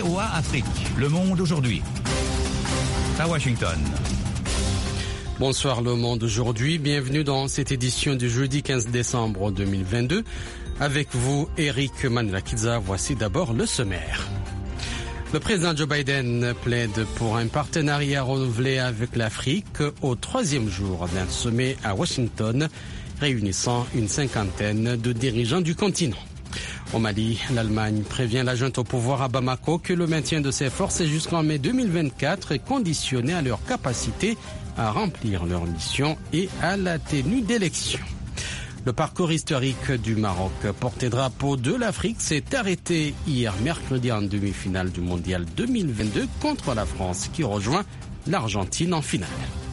VOA Afrique, Le Monde aujourd'hui. À Washington. Bonsoir Le Monde aujourd'hui, bienvenue dans cette édition du jeudi 15 décembre 2022. Avec vous, Eric Manilakidza, voici d'abord le sommaire. Le président Joe Biden plaide pour un partenariat renouvelé avec l'Afrique au troisième jour d'un sommet à Washington, réunissant une cinquantaine de dirigeants du continent. Au Mali, l'Allemagne prévient la junte au pouvoir à Bamako que le maintien de ses forces jusqu'en mai 2024 est conditionné à leur capacité à remplir leur mission et à la tenue d'élections. Le parcours historique du Maroc, porte-drapeau de l'Afrique, s'est arrêté hier mercredi en demi-finale du Mondial 2022 contre la France qui rejoint l'Argentine en finale.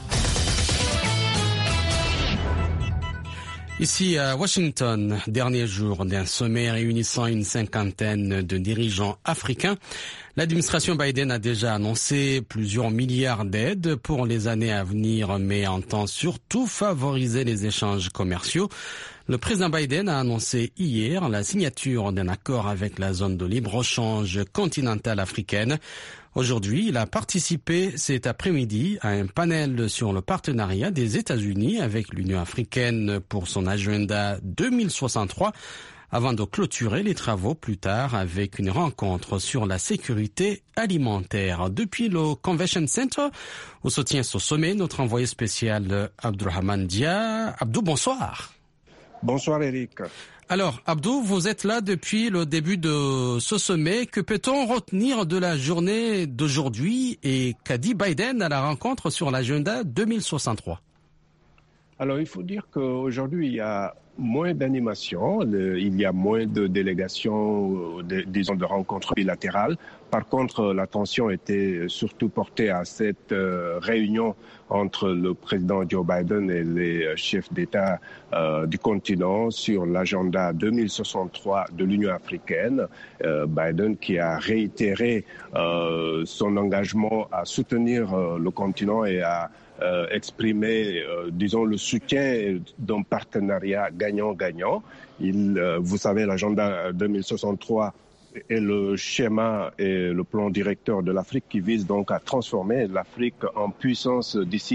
Ici à Washington, dernier jour d'un sommet réunissant une cinquantaine de dirigeants africains, l'administration Biden a déjà annoncé plusieurs milliards d'aides pour les années à venir, mais entend surtout favoriser les échanges commerciaux. Le président Biden a annoncé hier la signature d'un accord avec la zone de libre-échange continentale africaine. Aujourd'hui, il a participé cet après-midi à un panel sur le partenariat des États-Unis avec l'Union africaine pour son agenda 2063, avant de clôturer les travaux plus tard avec une rencontre sur la sécurité alimentaire. Depuis le Convention Center, où se tient ce sommet, notre envoyé spécial Abdourahmane Dia. Abdou, bonsoir. Bonsoir Eric. Alors, Abdou, vous êtes là depuis le début de ce sommet. Que peut-on retenir de la journée d'aujourd'hui et qu'a dit Biden à la rencontre sur l'agenda 2063? Alors, il faut dire qu'aujourd'hui, il y a moins d'animation, il y a moins de délégations, disons de rencontres bilatérales. Par contre, l'attention était surtout portée à cette réunion entre le président Joe Biden et les chefs d'État du continent sur l'agenda 2063 de l'Union africaine. Biden qui a réitéré son engagement à soutenir le continent et à exprimer, disons, le soutien d'un partenariat gagnant-gagnant. Vous savez, l'agenda 2063 est le schéma et le plan directeur de l'Afrique qui vise donc à transformer l'Afrique en puissance d'ici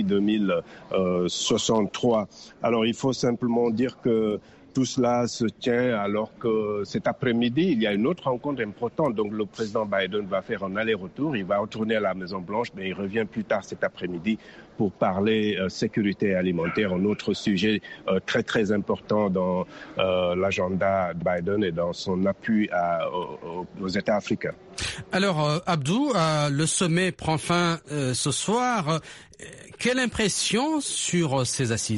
2063. Alors, il faut simplement dire que tout cela se tient alors que cet après-midi, il y a une autre rencontre importante. Donc, le président Biden va faire un aller-retour. Il va retourner à la Maison-Blanche, mais il revient plus tard cet après-midi pour parler sécurité alimentaire, un autre sujet très, très important dans l'agenda de Biden et dans son appui aux États africains. Alors, Abdou, le sommet prend fin ce soir. Quelle impression sur ces assises ?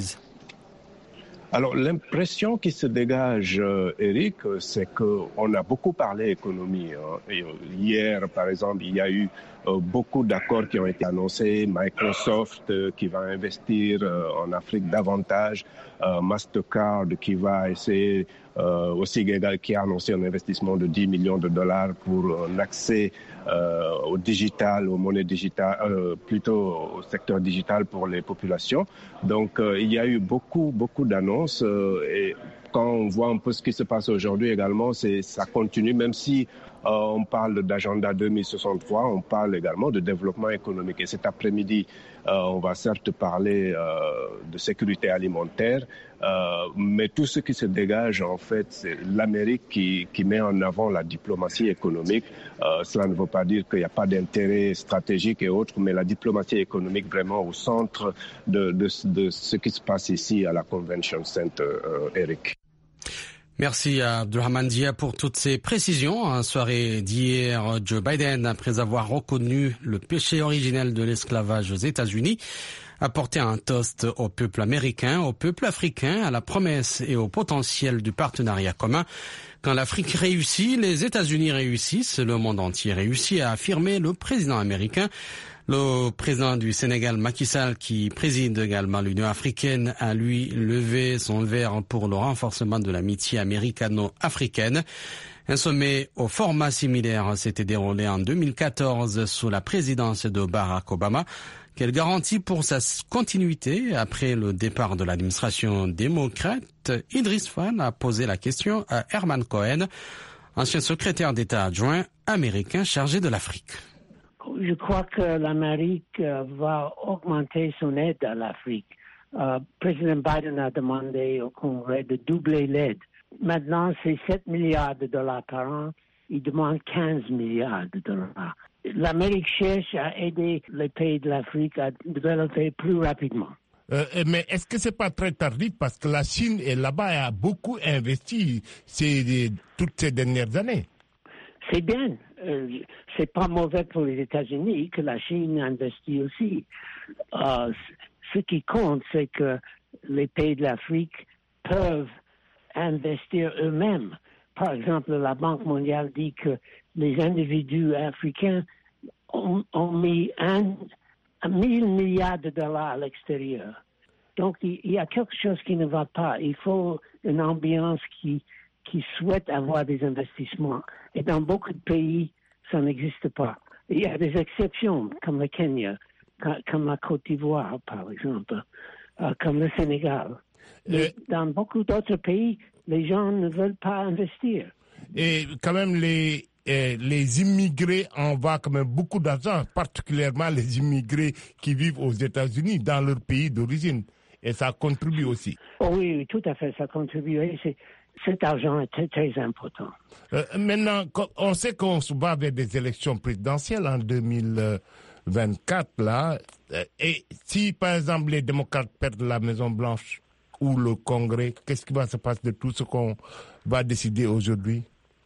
Alors, l'impression qui se dégage, Eric, c'est qu'on a beaucoup parlé économie. Hier, par exemple, il y a eu beaucoup d'accords qui ont été annoncés. Microsoft qui va investir en Afrique davantage. Mastercard qui va essayer aussi qui a annoncé un investissement de 10 millions de dollars pour un accès au digital, aux monnaies digitales, plutôt au secteur digital pour les populations. Donc, il y a eu beaucoup d'annonces et quand on voit un peu ce qui se passe aujourd'hui également, ça continue, même si on parle d'agenda 2063, on parle également de développement économique. Et cet après-midi, on va certes parler de sécurité alimentaire, mais tout ce qui se dégage, en fait, c'est l'Amérique qui met en avant la diplomatie économique. Cela ne veut pas dire qu'il n'y a pas d'intérêt stratégique et autres, mais la diplomatie économique vraiment au centre de ce qui se passe ici à la Convention Center, Eric. Merci à Abdourahmane Dia pour toutes ces précisions. En soirée d'hier, Joe Biden, après avoir reconnu le péché originel de l'esclavage aux États-Unis, a porté un toast au peuple américain, au peuple africain, à la promesse et au potentiel du partenariat commun. Quand l'Afrique réussit, les États-Unis réussissent, le monde entier réussit, a affirmé le président américain. Le président du Sénégal, Macky Sall, qui préside également l'Union africaine, a lui levé son verre pour le renforcement de l'amitié américano-africaine. Un sommet au format similaire s'était déroulé en 2014 sous la présidence de Barack Obama. Quelle garantie pour sa continuité après le départ de l'administration démocrate? Idriss Fan a posé la question à Herman Cohen, ancien secrétaire d'État adjoint américain chargé de l'Afrique. Je crois que l'Amérique va augmenter son aide à l'Afrique. Président Biden a demandé au Congrès de doubler l'aide. Maintenant, c'est 7 milliards de dollars par an. Il demande 15 milliards de dollars. L'Amérique cherche à aider les pays de l'Afrique à développer plus rapidement. Mais est-ce que c'est pas très tardif parce que la Chine est là-bas et a beaucoup investi toutes ces dernières années? C'est bien. C'est pas mauvais pour les États-Unis que la Chine investit aussi. Ce qui compte, c'est que les pays de l'Afrique peuvent investir eux-mêmes. Par exemple, la Banque mondiale dit que les individus africains ont mis 1 000 milliards de dollars à l'extérieur. Donc, il y a quelque chose qui ne va pas. Il faut une ambiance qui souhaite avoir des investissements. Et dans beaucoup de pays, ça n'existe pas. Il y a des exceptions, comme le Kenya, comme la Côte d'Ivoire, par exemple, comme le Sénégal. Mais dans beaucoup d'autres pays, les gens ne veulent pas investir. Et quand même, les immigrés envoient quand même beaucoup d'argent, particulièrement les immigrés qui vivent aux États-Unis, dans leur pays d'origine. Et ça contribue aussi. Oh oui, tout à fait, ça contribue. Cet argent est très, très important. Maintenant, on sait qu'on se bat vers des élections présidentielles en 2024, là. Et si, par exemple, les démocrates perdent la Maison-Blanche ou le Congrès, qu'est-ce qui va se passer de tout ce qu'on va décider aujourd'hui?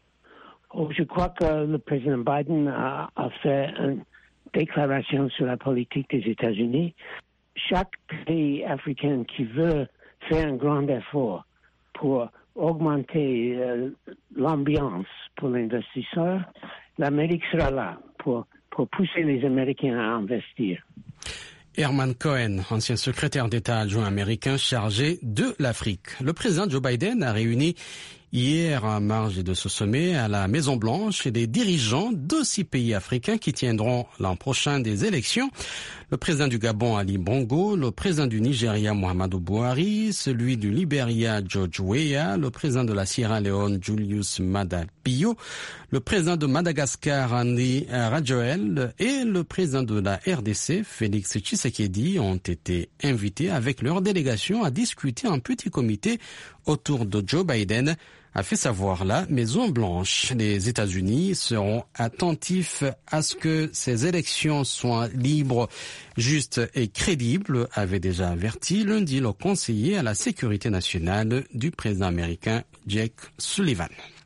Je crois que le président Biden a fait une déclaration sur la politique des États-Unis. Chaque pays africain qui veut faire un grand effort pour augmenter l'ambiance pour l'investisseur, l'Amérique sera là pour pousser les Américains à investir. Herman Cohen, ancien secrétaire d'État adjoint américain chargé de l'Afrique. Le président Joe Biden a réuni hier, en marge de ce sommet, à la Maison-Blanche, les dirigeants de 6 pays africains qui tiendront l'an prochain des élections. Le président du Gabon, Ali Bongo, le président du Nigeria, Muhammadu Buhari, celui du Libéria, George Weah, le président de la Sierra Leone, Julius Maada Bio, le président de Madagascar, Andry Rajoelina, et le président de la RDC, Félix Tshisekedi, ont été invités avec leur délégation à discuter en petit comité autour de Joe Biden, a fait savoir la Maison-Blanche. Les États-Unis seront attentifs à ce que ces élections soient libres, justes et crédibles, avait déjà averti lundi le conseiller à la sécurité nationale du président américain Jake Sullivan.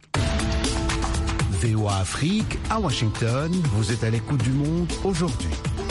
VOA Afrique, à Washington, vous êtes à l'écoute du monde aujourd'hui.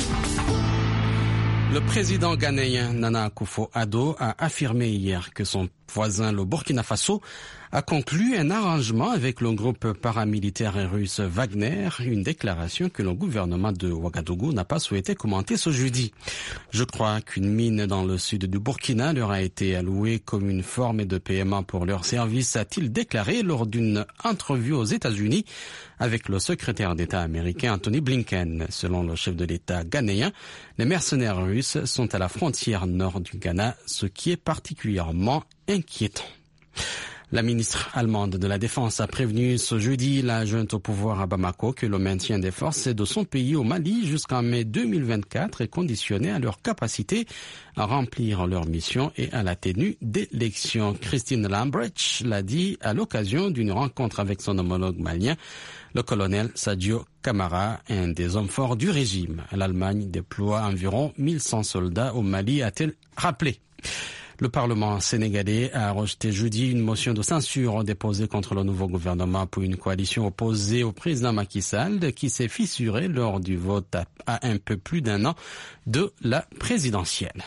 Le président ghanéen Nana Akufo-Addo a affirmé hier que son voisin, le Burkina Faso, a conclu un arrangement avec le groupe paramilitaire russe Wagner, une déclaration que le gouvernement de Ouagadougou n'a pas souhaité commenter ce jeudi. Je crois qu'une mine dans le sud du Burkina leur a été allouée comme une forme de paiement pour leur service, a-t-il déclaré lors d'une entrevue aux États-Unis avec le secrétaire d'État américain Anthony Blinken. Selon le chef de l'État ghanéen, les mercenaires russes sont à la frontière nord du Ghana, ce qui est particulièrement inquiétant. La ministre allemande de la Défense a prévenu ce jeudi la junte au pouvoir à Bamako que le maintien des forces de son pays au Mali jusqu'en mai 2024 est conditionné à leur capacité à remplir leur mission et à la tenue d'élections. Christine Lambrecht l'a dit à l'occasion d'une rencontre avec son homologue malien, le colonel Sadio Camara, un des hommes forts du régime. L'Allemagne déploie environ 1100 soldats au Mali, a-t-elle rappelé. Le Parlement sénégalais a rejeté jeudi une motion de censure déposée contre le nouveau gouvernement pour une coalition opposée au président Macky Sall qui s'est fissurée lors du vote à un peu plus d'1 an de la présidentielle.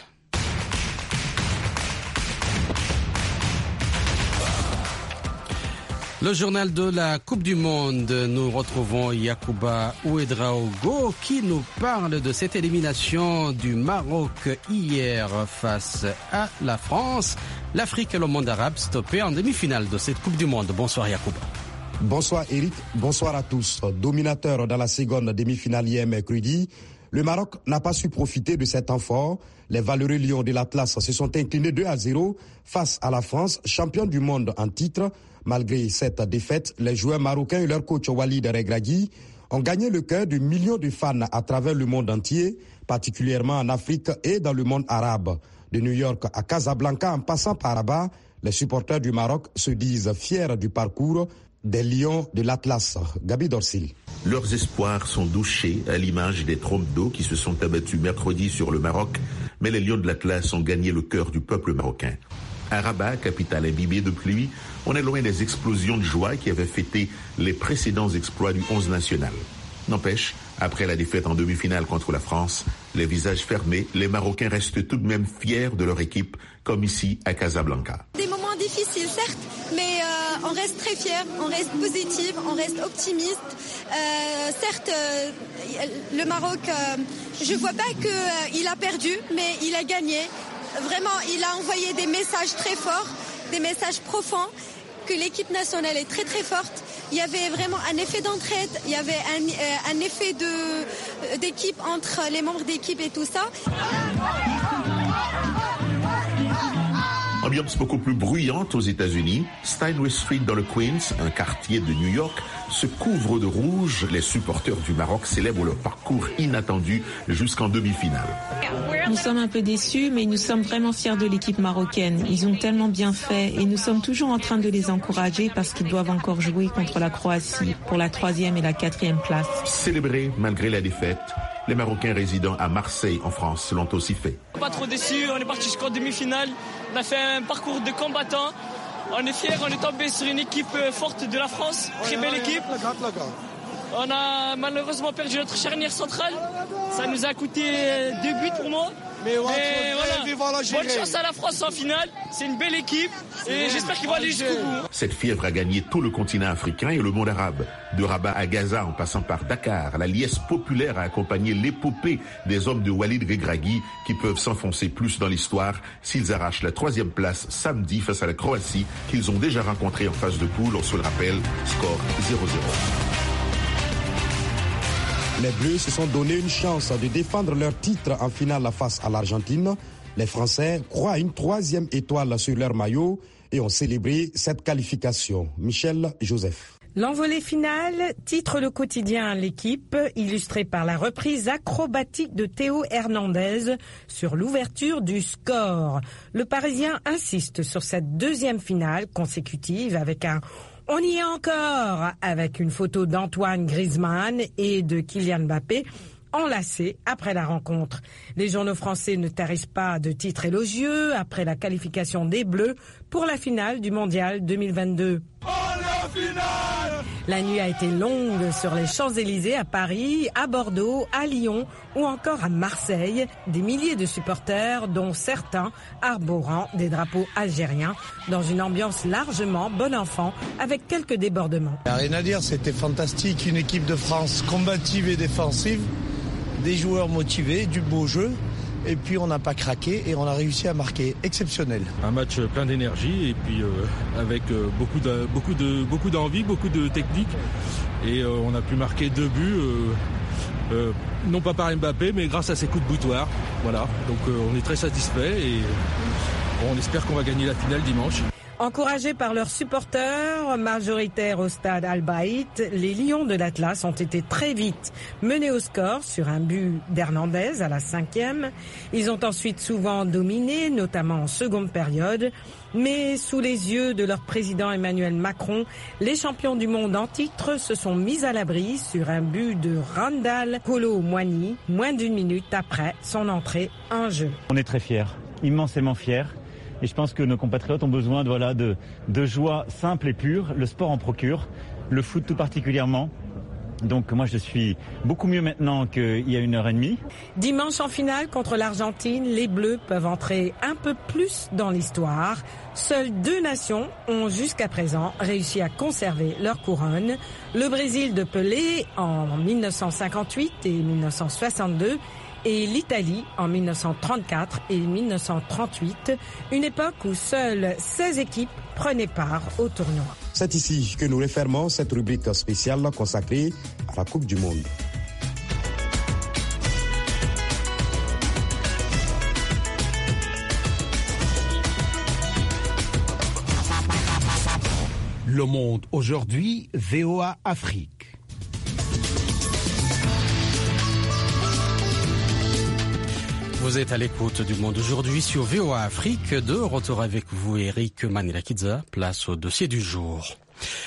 Le journal de la Coupe du Monde, nous retrouvons Yacouba Ouedraogo qui nous parle de cette élimination du Maroc hier face à la France. L'Afrique et le monde arabe stoppés en demi-finale de cette Coupe du Monde. Bonsoir Yacouba. Bonsoir Eric, bonsoir à tous. Dominateur dans la seconde demi-finale hier mercredi, Le Maroc n'a pas su profiter de cet temps fort. Les valeureux Lions de l'Atlas se sont inclinés 2-0 face à la France, championne du monde en titre. Malgré cette défaite, les joueurs marocains et leur coach Walid Regragui ont gagné le cœur de millions de fans à travers le monde entier, particulièrement en Afrique et dans le monde arabe. De New York à Casablanca, en passant par Rabat, les supporters du Maroc se disent fiers du parcours des Lions de l'Atlas. Gabi Dorsil. Leurs espoirs sont douchés à l'image des trompes d'eau qui se sont abattues mercredi sur le Maroc, mais les Lions de l'Atlas ont gagné le cœur du peuple marocain. À Rabat, capitale imbibée de pluie, on est loin des explosions de joie qui avaient fêté les précédents exploits du 11 national. N'empêche, après la défaite en demi-finale contre la France, les visages fermés, les Marocains restent tout de même fiers de leur équipe, comme ici à Casablanca. Des moments difficiles, certes, mais on reste très fiers, on reste positif, on reste optimiste. Certes, le Maroc, je ne vois pas qu'il a perdu, mais il a gagné. Vraiment, il a envoyé des messages très forts, des messages profonds, que l'équipe nationale est très très forte. Il y avait vraiment un effet d'entraide, il y avait un effet d'équipe entre les membres d'équipe et tout ça. Ambiance beaucoup plus bruyante aux États-Unis. Steinway Street dans le Queens, un quartier de New York, se couvre de rouge. Les supporters du Maroc célèbrent leur parcours inattendu jusqu'en demi-finale. Nous sommes un peu déçus, mais nous sommes vraiment fiers de l'équipe marocaine. Ils ont tellement bien fait et nous sommes toujours en train de les encourager parce qu'ils doivent encore jouer contre la Croatie pour la 3e et la 4e place. Célébrer malgré la défaite, les Marocains résidant à Marseille en France l'ont aussi fait. Pas trop déçus, on est parti jusqu'en demi-finale. On a fait un parcours de combattants. On est fiers, on est tombé sur une équipe forte de la France, très belle équipe. On a malheureusement perdu notre charnière centrale. Ça nous a coûté 2 buts pour moi. Mais voilà, bonne chance à la France en finale. C'est une belle équipe et j'espère qu'ils vont aller jusqu'au bout. Cette fièvre a gagné tout le continent africain et le monde arabe. De Rabat à Gaza en passant par Dakar, la liesse populaire a accompagné l'épopée des hommes de Walid Regragui qui peuvent s'enfoncer plus dans l'histoire s'ils arrachent la 3e place samedi face à la Croatie qu'ils ont déjà rencontrée en phase de poule. On se le rappelle, score 0-0. Les Bleus se sont donné une chance de défendre leur titre en finale face à l'Argentine. Les Français croient à une 3e étoile sur leur maillot et ont célébré cette qualification. Michel Joseph. L'envolée finale titre le quotidien L'équipe, illustré par la reprise acrobatique de Théo Hernandez sur l'ouverture du score. Le Parisien insiste sur cette 2e finale consécutive avec un « on y est encore » avec une photo d'Antoine Griezmann et de Kylian Mbappé enlacés après la rencontre. Les journaux français ne tarissent pas de titres élogieux après la qualification des Bleus pour la finale du Mondial 2022. La nuit a été longue sur les Champs-Élysées à Paris, à Bordeaux, à Lyon ou encore à Marseille. Des milliers de supporters, dont certains arborant des drapeaux algériens, dans une ambiance largement bon enfant, avec quelques débordements. Il n'y a rien à dire, c'était fantastique. Une équipe de France combative et défensive, des joueurs motivés, du beau jeu. Et puis on n'a pas craqué et on a réussi à marquer. Exceptionnel. Un match plein d'énergie et puis avec beaucoup d'envie, beaucoup de technique. Et on a pu marquer 2 buts, non pas par Mbappé, mais grâce à ses coups de boutoir. Voilà, donc on est très satisfait et on espère qu'on va gagner la finale dimanche. Encouragés par leurs supporters majoritaires au stade Al-Baït, les Lions de l'Atlas ont été très vite menés au score sur un but d'Hernandez à la 5e. Ils ont ensuite souvent dominé, notamment en seconde période. Mais sous les yeux de leur président Emmanuel Macron, les champions du monde en titre se sont mis à l'abri sur un but de Randal Kolo Muani, moins d'1 minute après son entrée en jeu. On est très fiers, immensément fiers. Et je pense que nos compatriotes ont besoin de joie simple et pure. Le sport en procure, le foot tout particulièrement. Donc moi je suis beaucoup mieux maintenant qu'il y a 1h30. Dimanche en finale contre l'Argentine, les Bleus peuvent entrer un peu plus dans l'histoire. Seules 2 nations ont jusqu'à présent réussi à conserver leur couronne. Le Brésil de Pelé en 1958 et 1962 et l'Italie en 1934 et 1938, une époque où seules 16 équipes prenaient part au tournoi. C'est ici que nous refermons cette rubrique spéciale consacrée à la Coupe du Monde. Le Monde aujourd'hui, VOA Afrique. Vous êtes à l'écoute du Monde aujourd'hui sur VOA Afrique. De retour avec vous, Eric Manilakidza. Place au dossier du jour.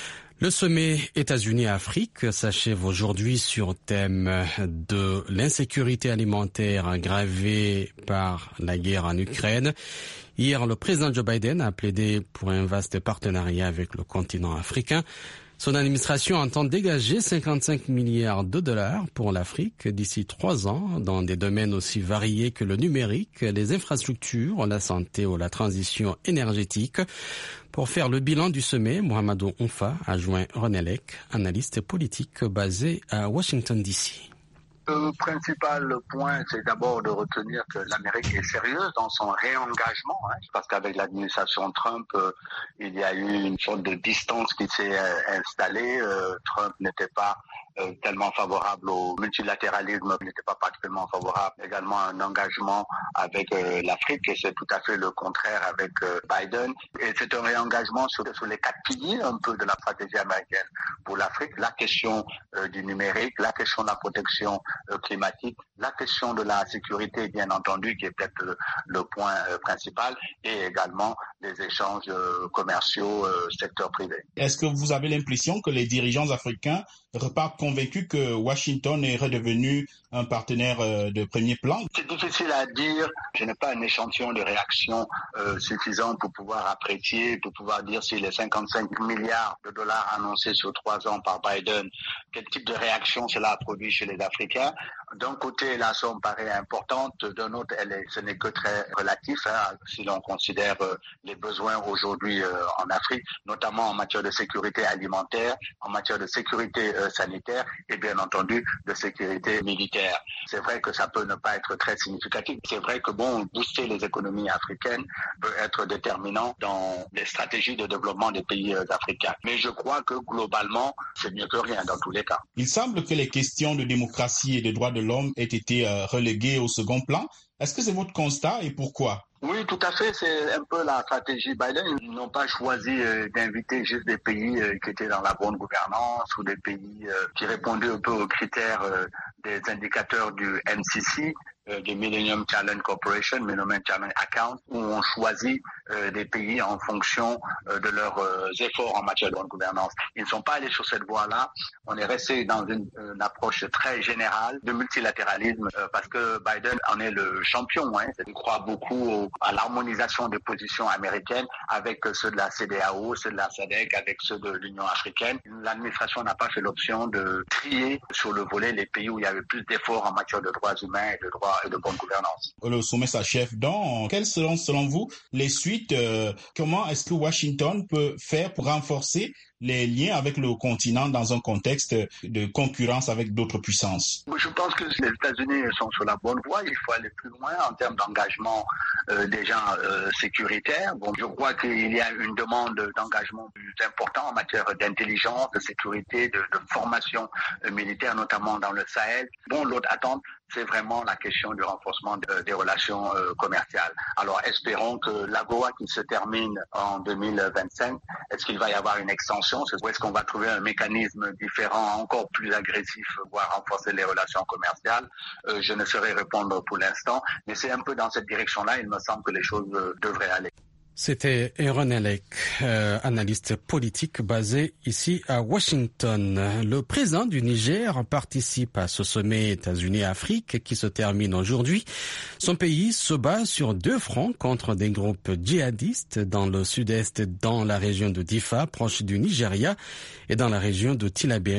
Le sommet États-Unis-Afrique s'achève aujourd'hui sur thème de l'insécurité alimentaire aggravée par la guerre en Ukraine. Hier, le président Joe Biden a plaidé pour un vaste partenariat avec le continent africain. Son administration entend dégager 55 milliards de dollars pour l'Afrique d'ici 3 ans dans des domaines aussi variés que le numérique, les infrastructures, la santé ou la transition énergétique. Pour faire le bilan du sommet, Mohamedou Onfa a joint René Lec, analyste politique basé à Washington DC. Le principal point, c'est d'abord de retenir que l'Amérique est sérieuse dans son réengagement, parce qu'avec l'administration Trump, il y a eu une sorte de distance qui s'est installée. Trump n'était pas tellement favorable au multilatéralisme, n'était pas particulièrement favorable également à un engagement avec l'Afrique, et c'est tout à fait le contraire avec Biden. Et c'est un réengagement sur les 4 piliers un peu de la stratégie américaine pour l'Afrique: la question du numérique, la question de la protection climatique, la question de la sécurité, bien entendu, qui est peut-être le point principal, et également les échanges commerciaux secteur privé. Est-ce que vous avez l'impression que les dirigeants africains repartent convaincus que Washington est redevenu un partenaire de premier plan? C'est difficile à dire. Je n'ai pas un échantillon de réaction suffisant pour pouvoir apprécier, pour pouvoir dire si les 55 milliards de dollars annoncés sur 3 ans par Biden, quel type de réaction cela a produit chez les Africains. D'un côté, la somme paraît importante, d'un autre, ce n'est que très relatif, si l'on considère les besoins aujourd'hui en Afrique, notamment en matière de sécurité alimentaire, en matière de sécurité sanitaire et bien entendu de sécurité militaire. C'est vrai que ça peut ne pas être très significatif. C'est vrai que booster les économies africaines peut être déterminant dans les stratégies de développement des pays africains. Mais je crois que globalement, c'est mieux que rien dans tous les cas. Il semble que les questions de démocratie et de droits de l'homme aient été reléguées au second plan. Est-ce que c'est votre constat et pourquoi? Oui, tout à fait. C'est un peu la stratégie Biden. Ils n'ont pas choisi d'inviter juste des pays qui étaient dans la bonne gouvernance ou des pays qui répondaient un peu aux critères des indicateurs du MCC, du Millennium Challenge Corporation, Millennium Challenge Account, où on choisit des pays en fonction de leurs efforts en matière de bonne gouvernance. Ils ne sont pas allés sur cette voie-là. On est resté dans une approche très générale de multilatéralisme parce que Biden en est le champion. Il croit beaucoup à l'harmonisation des positions américaines avec ceux de la CEDEAO, ceux de la SADC, avec ceux de l'Union africaine. L'administration n'a pas fait l'option de trier sur le volet les pays où il y avait plus d'efforts en matière de droits humains et de droits et de bonne gouvernance. Le sommet s'achève donc. Quelles seront selon vous les suites? Comment est-ce que Washington peut faire pour renforcer les liens avec le continent dans un contexte de concurrence avec d'autres puissances? Je pense que les États-Unis sont sur la bonne voie. Il faut aller plus loin en termes d'engagement déjà sécuritaire. Je crois qu'il y a une demande d'engagement plus important en matière d'intelligence, de sécurité, de formation militaire, notamment dans le Sahel. L'autre attente, c'est vraiment la question du renforcement des relations commerciales. Alors espérons que l'AGOA qui se termine en 2025, est-ce qu'il va y avoir une extension? Ou est-ce qu'on va trouver un mécanisme différent, encore plus agressif, voire renforcer les relations commerciales? Je ne saurais répondre pour l'instant, mais c'est un peu dans cette direction-là, il me semble que les choses devraient aller. C'était René Lec, analyste politique basé ici à Washington. Le président du Niger participe à ce sommet États-Unis-Afrique qui se termine aujourd'hui. Son pays se bat sur 2 fronts contre des groupes djihadistes dans le sud-est, dans la région de Difa, proche du Nigeria, et dans la région de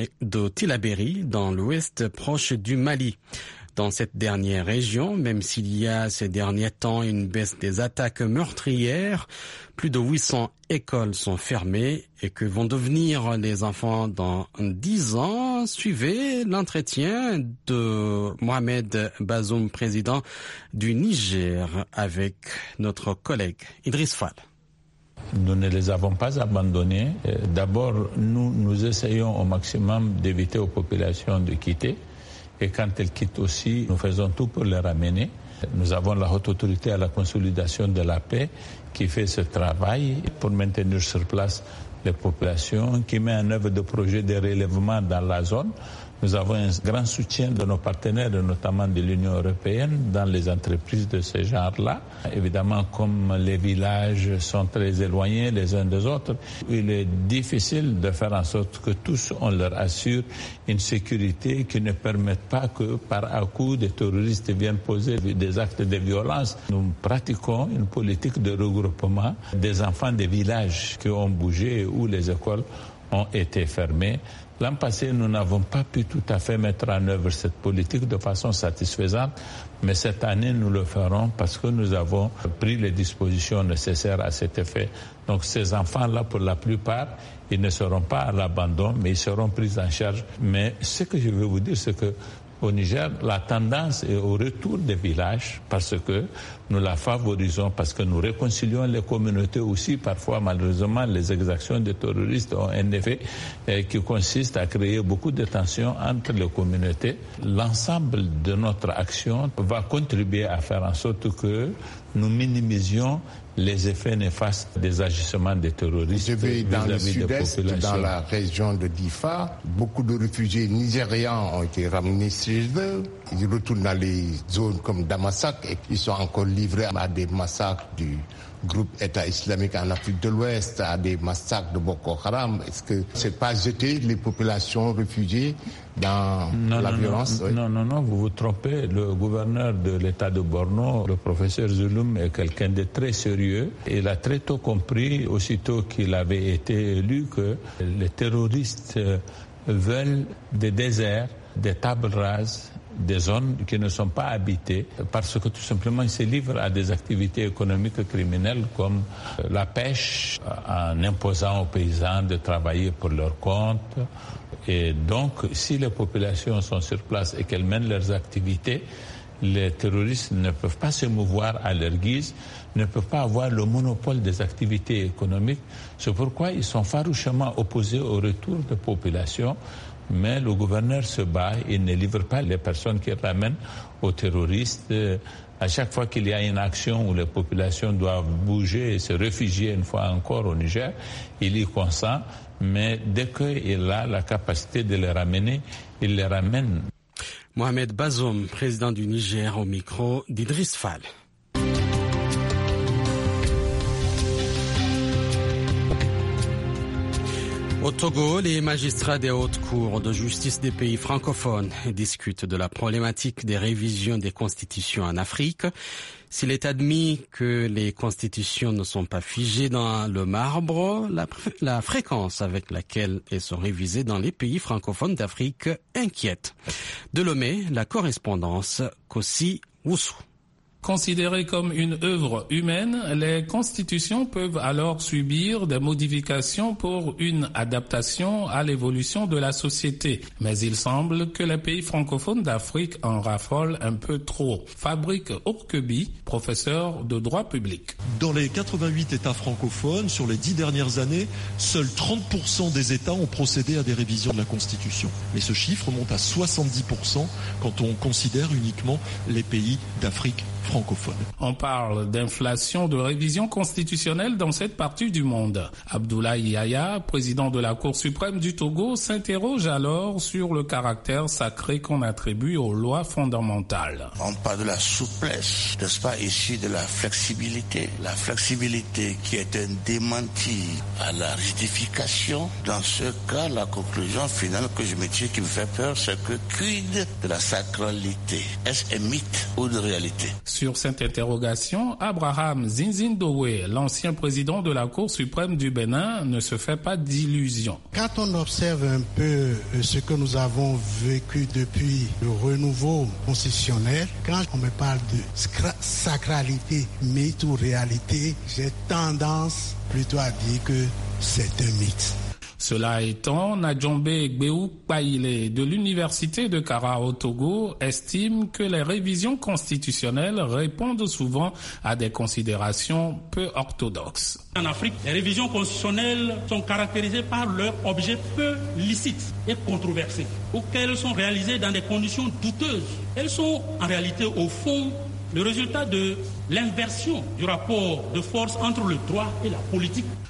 Tillabéri, dans l'ouest, proche du Mali. Dans cette dernière région, même s'il y a ces derniers temps une baisse des attaques meurtrières, plus de 800 écoles sont fermées et que vont devenir les enfants dans 10 ans. Suivez l'entretien de Mohamed Bazoum, président du Niger, avec notre collègue Idriss Fall. Nous ne les avons pas abandonnés. D'abord, nous essayons au maximum d'éviter aux populations de quitter. Et quand elles quittent aussi, nous faisons tout pour les ramener. Nous avons la haute autorité à la consolidation de la paix qui fait ce travail pour maintenir sur place les populations, qui met en œuvre des projets de relèvement dans la zone. Nous avons un grand soutien de nos partenaires, notamment de l'Union européenne, dans les entreprises de ce genre-là. Évidemment, comme les villages sont très éloignés les uns des autres, il est difficile de faire en sorte que tous, on leur assure une sécurité qui ne permette pas que, par à-coup, des terroristes viennent poser des actes de violence. Nous pratiquons une politique de regroupement des enfants des villages qui ont bougé, où les écoles ont été fermées. L'an passé, nous n'avons pas pu tout à fait mettre en œuvre cette politique de façon satisfaisante, mais cette année, nous le ferons parce que nous avons pris les dispositions nécessaires à cet effet. Donc ces enfants-là, pour la plupart, ils ne seront pas à l'abandon, mais ils seront pris en charge. Mais ce que je veux vous dire, c'est que au Niger, la tendance est au retour des villages parce que nous la favorisons, parce que nous réconcilions les communautés aussi. Parfois, malheureusement, les exactions des terroristes ont un effet qui consiste à créer beaucoup de tensions entre les communautés. L'ensemble de notre action va contribuer à faire en sorte que nous minimisions les effets néfastes des agissements des terroristes. Dans le sud-est, dans la région de Difa, beaucoup de réfugiés nigérians ont été ramenés chez eux. Ils retournent dans les zones comme Damasak et ils sont encore livrés à des massacres du groupe État islamique en Afrique de l'Ouest, à des massacres de Boko Haram. Est-ce que c'est pas jeter les populations réfugiées dans la violence? Non, vous vous trompez. Le gouverneur de l'État de Borno, le professeur Zulum, est quelqu'un de très sérieux. Il a très tôt compris, aussitôt qu'il avait été élu, que les terroristes veulent des déserts, des tables rases, des zones qui ne sont pas habitées parce que tout simplement ils se livrent à des activités économiques criminelles comme la pêche, en imposant aux paysans de travailler pour leur compte. Et donc, si les populations sont sur place et qu'elles mènent leurs activités, les terroristes ne peuvent pas se mouvoir à leur guise, ne peuvent pas avoir le monopole des activités économiques. C'est pourquoi ils sont farouchement opposés au retour des populations. Mais le gouverneur se bat, il ne livre pas les personnes qu'il ramène aux terroristes. À chaque fois qu'il y a une action où les populations doivent bouger et se réfugier une fois encore au Niger, il y consent. Mais dès qu'il a la capacité de les ramener, il les ramène. Mohamed Bazoum, président du Niger, au micro d'Idriss Fall. Au Togo, les magistrats des hautes cours de justice des pays francophones discutent de la problématique des révisions des constitutions en Afrique. S'il est admis que les constitutions ne sont pas figées dans le marbre, la fréquence avec laquelle elles sont révisées dans les pays francophones d'Afrique inquiète. De Lomé, la correspondance Kossi Woussou. Considérées comme une œuvre humaine, les constitutions peuvent alors subir des modifications pour une adaptation à l'évolution de la société. Mais il semble que les pays francophones d'Afrique en raffolent un peu trop. Fabrique Orkebi, professeur de droit public. Dans les 88 États francophones, sur les 10 dernières années, seuls 30% des États ont procédé à des révisions de la Constitution. Mais ce chiffre monte à 70% quand on considère uniquement les pays d'Afrique francophone. On parle d'inflation de révision constitutionnelle dans cette partie du monde. Abdoulaye Yaya, président de la Cour suprême du Togo, s'interroge alors sur le caractère sacré qu'on attribue aux lois fondamentales. On parle de la souplesse, n'est-ce pas, ici de la flexibilité. La flexibilité qui est un démenti à la rigidification. Dans ce cas, la conclusion finale que je me tire qui me fait peur, c'est que quid de la sacralité? Est-ce un mythe ou une réalité? Sur cette interrogation, Abraham Zinzindowe, l'ancien président de la Cour suprême du Bénin, ne se fait pas d'illusions. Quand on observe un peu ce que nous avons vécu depuis le renouveau constitutionnel, quand on me parle de sacralité, mythe ou réalité, j'ai tendance plutôt à dire que c'est un mythe. Cela étant, Nadjombe Gbeou Paile de l'Université de Kara au Togo estime que les révisions constitutionnelles répondent souvent à des considérations peu orthodoxes. En Afrique, les révisions constitutionnelles sont caractérisées par leur objet peu licite et controversé, ou qu'elles sont réalisées dans des conditions douteuses. Elles sont en réalité, au fond, le résultat de l'inversion du rapport de force entre le droit et la politique.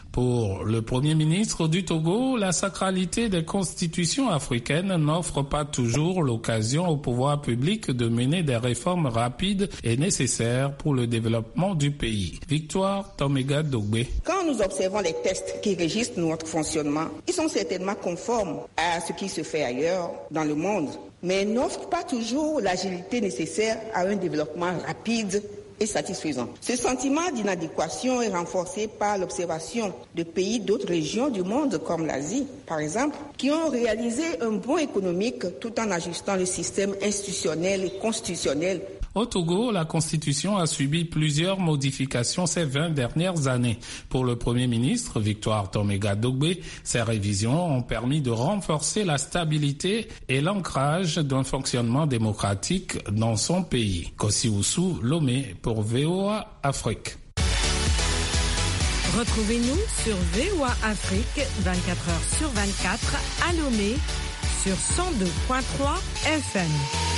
Pour le Premier ministre du Togo, la sacralité des constitutions africaines n'offre pas toujours l'occasion au pouvoir public de mener des réformes rapides et nécessaires pour le développement du pays. Victoire Tomega Dogbe. Quand nous observons les tests qui régissent notre fonctionnement, ils sont certainement conformes à ce qui se fait ailleurs dans le monde, mais n'offrent pas toujours l'agilité nécessaire à un développement rapide et satisfaisant. Ce sentiment d'inadéquation est renforcé par l'observation de pays d'autres régions du monde, comme l'Asie, par exemple, qui ont réalisé un bond économique tout en ajustant le système institutionnel et constitutionnel. Au Togo, la Constitution a subi plusieurs modifications ces 20 dernières années. Pour le Premier ministre, Victoire Tomega Dogbe, ces révisions ont permis de renforcer la stabilité et l'ancrage d'un fonctionnement démocratique dans son pays. Kosioussou Lomé pour VOA Afrique. Retrouvez-nous sur VOA Afrique 24h/24 à Lomé sur 102.3 FM.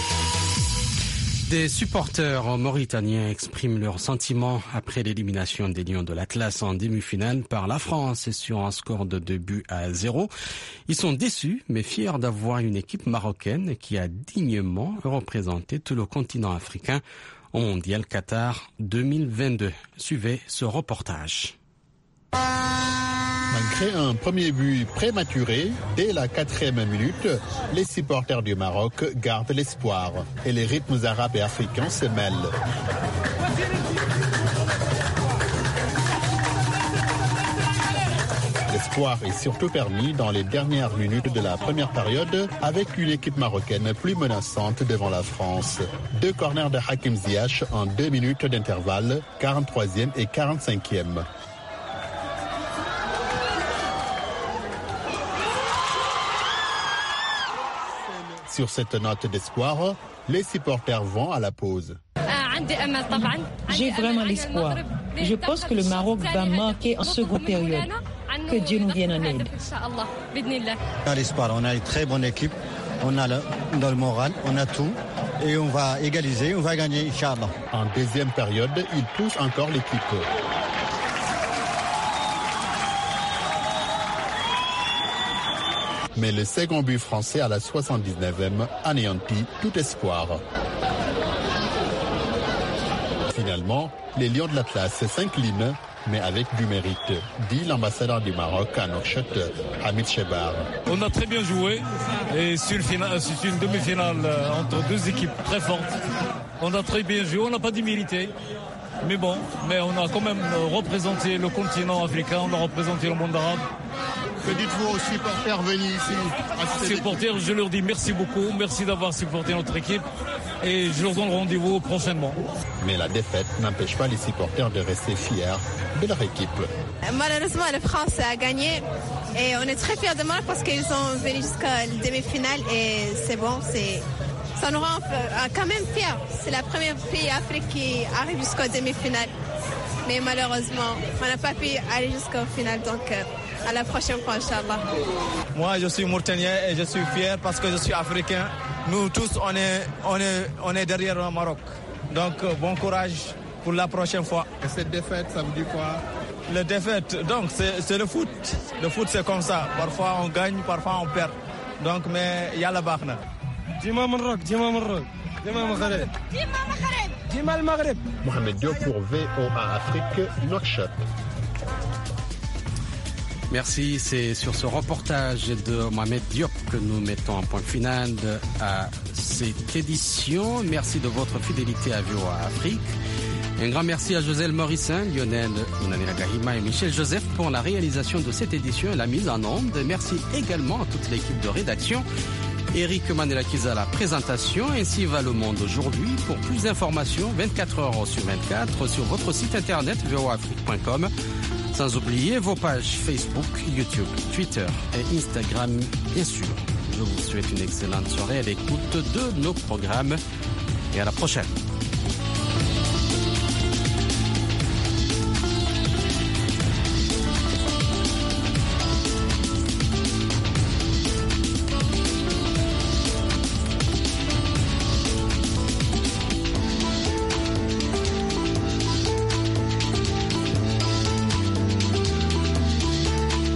Des supporters mauritaniens expriment leurs sentiments après l'élimination des Lions de l'Atlas en demi-finale par la France sur un score de 2-0. Ils sont déçus mais fiers d'avoir une équipe marocaine qui a dignement représenté tout le continent africain au Mondial Qatar 2022. Suivez ce reportage. Malgré un premier but prématuré, dès la 4e minute, les supporters du Maroc gardent l'espoir et les rythmes arabes et africains se mêlent. L'espoir est surtout permis dans les dernières minutes de la première période avec une équipe marocaine plus menaçante devant la France. 2 corners de Hakim Ziyech en 2 minutes d'intervalle, 43e et 45e. Sur cette note d'espoir, les supporters vont à la pause. J'ai vraiment l'espoir. Je pense que le Maroc va marquer en seconde période. Que Dieu nous vienne en aide. On a l'espoir, on a une très bonne équipe, on a dans le moral, on a tout. Et on va égaliser, on va gagner, Inch'Allah. En deuxième période, il pousse encore l'équipe. Mais le second but français à la 79e anéantit tout espoir. Finalement, les Lions de l'Atlas s'inclinent, mais avec du mérite, dit l'ambassadeur du Maroc à Nouakchott, Hamid Chebar. On a très bien joué et c'est une demi-finale entre deux équipes très fortes. On a très bien joué, on n'a pas démérité. Mais bon, on a quand même représenté le continent africain, on a représenté le monde arabe. Que dites-vous aux supporters venus ici? Supporters, je leur dis merci beaucoup, merci d'avoir supporté notre équipe et je leur donne rendez-vous prochainement. Mais la défaite n'empêche pas les supporters de rester fiers de leur équipe. Malheureusement, la France a gagné et on est très fiers de moi parce qu'ils sont venus jusqu'à la demi-finale et c'est bon, ça nous rend quand même fiers. C'est la première pays d'Afrique qui arrive jusqu'à la demi-finale. Mais malheureusement, on n'a pas pu aller jusqu'au final, donc à la prochaine fois, Inch'Allah. Moi, je suis Mauritanien et je suis fier parce que je suis africain. Nous tous, on est derrière le Maroc. Donc, bon courage pour la prochaine fois. Et cette défaite, ça vous dit quoi? La défaite, donc, c'est le foot. Le foot, c'est comme ça. Parfois, on gagne, parfois, on perd. Donc, mais il y a la barre. Dima Maroc, Dima Maroc, Dima Maghreb. Dima le Maghreb. Mohamed Diop pour VOA Afrique, Nouakchott. Merci, c'est sur ce reportage de Mohamed Diop que nous mettons un point final à cette édition. Merci de votre fidélité à VOA Afrique. Un grand merci à Joselle Morissin, Lionel Gahima et Michel Joseph pour la réalisation de cette édition et la mise en onde. Merci également à toute l'équipe de rédaction. Eric Manelakiza à la présentation. Ainsi va le monde aujourd'hui. Pour plus d'informations, 24 heures sur 24 sur votre site internet voaafrique.com. Sans oublier vos pages Facebook, YouTube, Twitter et Instagram, bien sûr. Je vous souhaite une excellente soirée à l'écoute de nos programmes et à la prochaine.